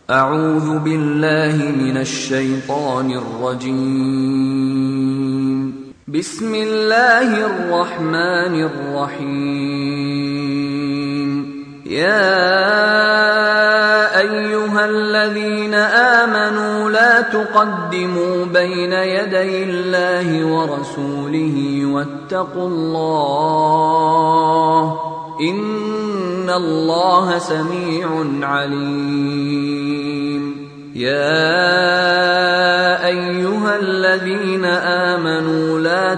أعوذ بالله من الشيطان الرجيم. بسم الله الرحمن الرحيم. يا أيها الذين آمنوا لا تقدموا بين يدي الله ورسوله واتقوا الله إن الله سميع عليم. يا أيها الذين آمنوا لا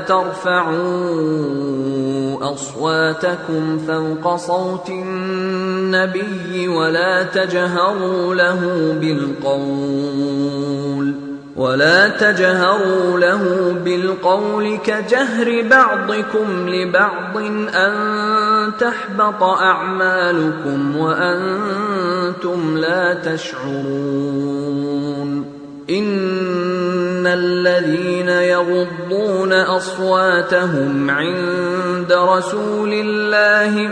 ترفعوا أصواتكم فوق صوت النبي ولا تجهروا له بالقول كجهر بعضكم لبعض أن تحبط أعمالكم وأنتم لا تشعرون. إن الذين يغضون أصواتهم عند رسول الله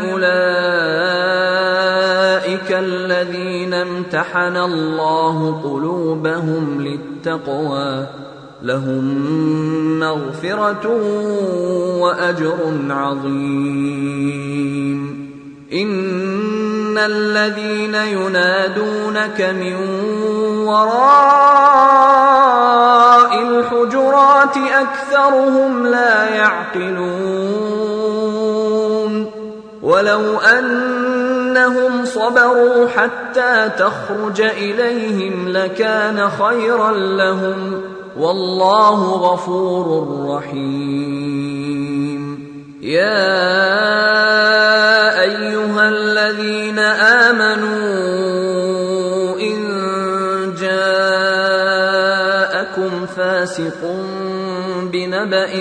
أولئك الذين امتحن الله قلوبهم للتقوى لهم مغفرة وأجر عظيم. إن الذين ينادونك من وراء الحجرات أكثرهم لا يعقلون. ولو أنهم صبروا حتى تخرج إليهم لكان خيرا لهم والله غفور رحيم. يا أيها الذين آمنوا إن جاءكم فاسق بنبأ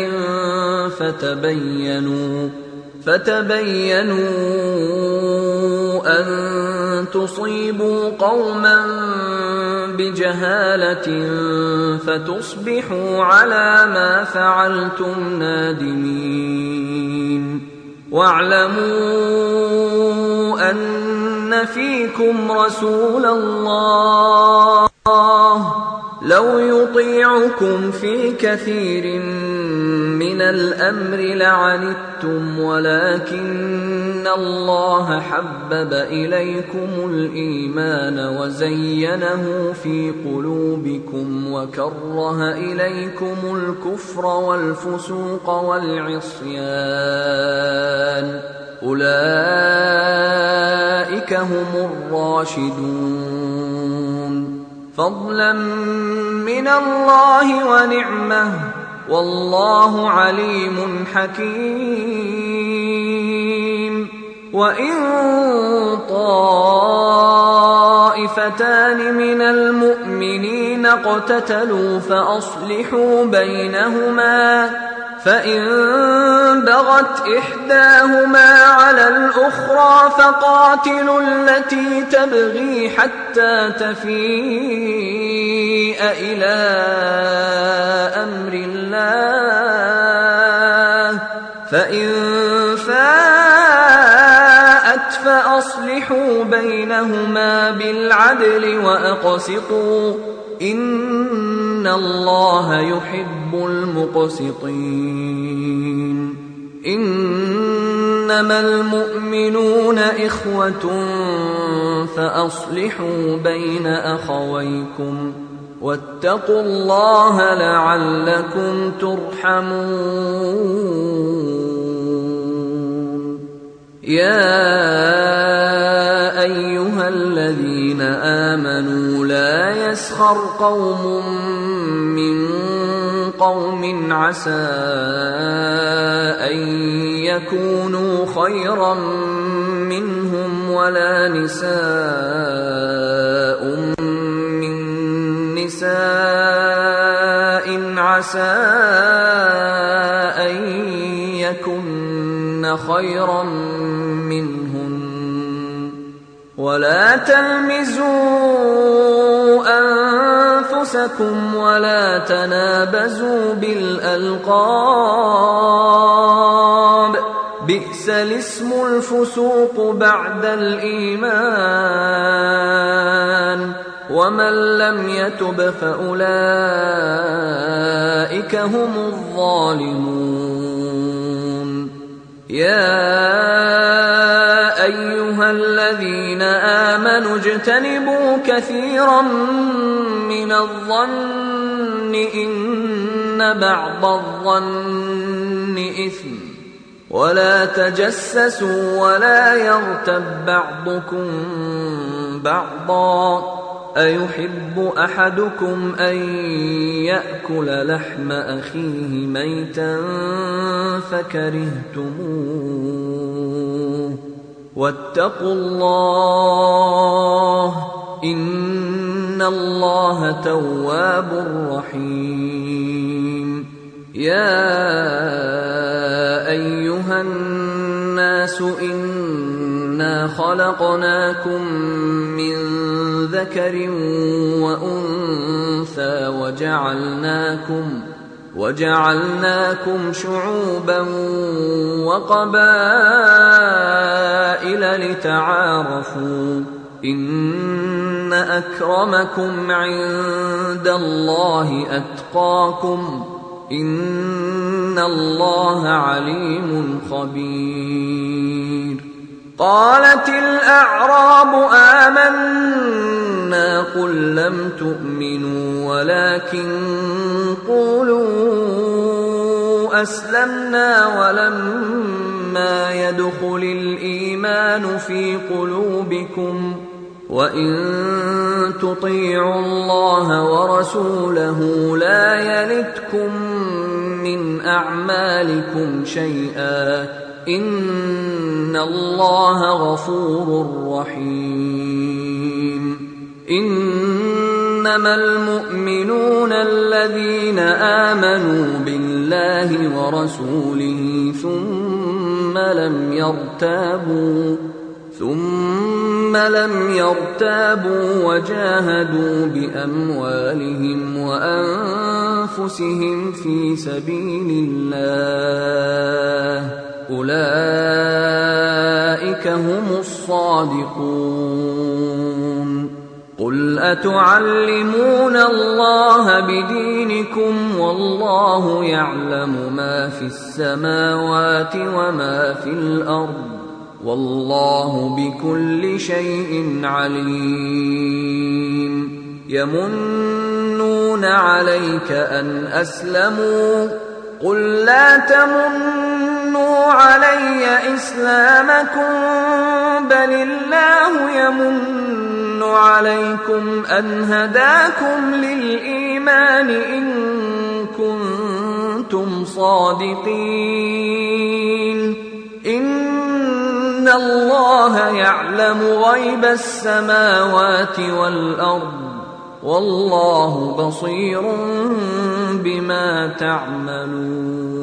فتبينوا أن تصيبوا قوما بجهالة فتصبحوا على ما فعلتم نادمين. واعلموا أن فيكم رسول الله لو يطيعكم في كثير من الأمر لعنتم ولكن الله حبب إليكم الإيمان وزينه في قلوبكم وكره إليكم الكفر والفسوق والعصيان أولئك هم الراشدون فضلا من الله ونعمه والله عليم حكيم. وإن طائفتان من المؤمنين اقتتلوا فأصلحوا بينهما فإن بغت إحداهما على الأخرى فقاتلوا التي تبغي حتى تفيء إلى أمر الله فإن فاءت فأصلحوا بينهما بالعدل وأقسطوا إن الله يحب المقسطين. إنما المؤمنون إخوة فأصلحوا بين أخويكم واتقوا الله لعلكم ترحمون. يا أيها الذين آمنوا لا يسخر قوم من قوم عسى أن يكونوا خيرا منهم ولا نساء من نساء عسى أن يكن خيرا منهن ولا تلمزوا أنفسكم ولا تنابزوا بالألقاب بئس الاسم الفسوق بعد الإيمان ومن لم يتب فأولئك هم الظالمون. يا أيها الذين آمنوا اجتنبوا كثيرا من الظن إن بعض الظن إثم، ولا تجسسوا ولا يغتب بعضكم بعضا، أيحب أحدكم أن يأكل لحم أخيه ميتا فكرهتموه، واتقوا الله إن الله تواب رحيم. يا أيها الناس إنا خلقناكم من ذكر وأنثى وجعلناكم شعوبا وقبائل لتعارفوا، إن أكرمكم عند الله أتقاكم، إن الله عليم خبير. قالت الأعراب آمنا، قل لم تؤمنوا ولكن قولوا أسلمنا ولما يدخل الإيمان في قلوبكم، وإن تطيعوا الله ورسوله لا يلتكم من أعمالكم شيئا، إن الله غفور رحيم. إنما المؤمنون الذين آمنوا بالله ورسوله ثم لم يرتابوا وجاهدوا بأموالهم وأنفسهم في سبيل الله، أولئك هم الصادقون. قل أتعلمون الله بدينكم والله يعلم ما في السماوات وما في الأرض، والله بكل شيء عليم. يمنون عليك أن أسلموا، قل لا تمنوا علي إسلامكم، بل الله يمن عليكم أن هداكم للإيمان إن كنتم صادقين. إن الله يعلم غيب السماوات والأرض، والله بصير بما تعملون.